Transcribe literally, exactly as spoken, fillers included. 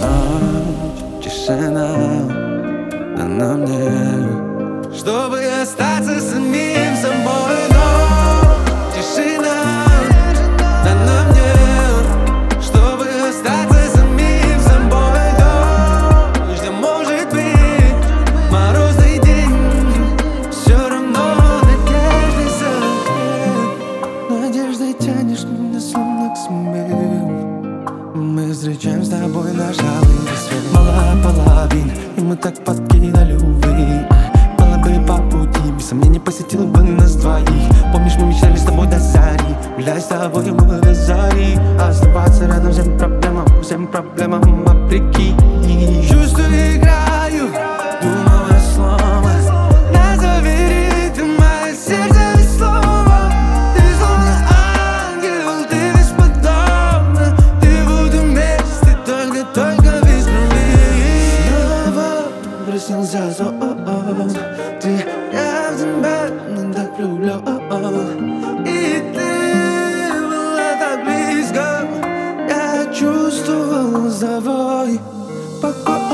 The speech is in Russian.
ночь, тишина, дана мне, чтобы остаться самим собой. Ночь, тишина, дана мне, чтобы остаться самим собой. Дождь, а может быть морозный день, все равно надежды согрет. Надеждой тянешь меня словно к себе. Мы встречаем с тобой наш алый рассвет. Мало половин, и мы так подкинули увы. Было бы по пути, без сомнений посетил бы нас двоих. Помнишь, мы мечтали с тобой до зари, гулять с тобой мы до зари. Оставаться рядом всем проблемам, всем проблемам вопреки. Чувствую, играю, думаю слово. Назови ритм, мое сердце без слова. Ты словно ангел, ты бесподобна. Ты буду вместе, только, только без крови. Снова приснился сон. Ты, я в тебя не так люблю. И ты была так близко. Я чувствовал за тобой покой.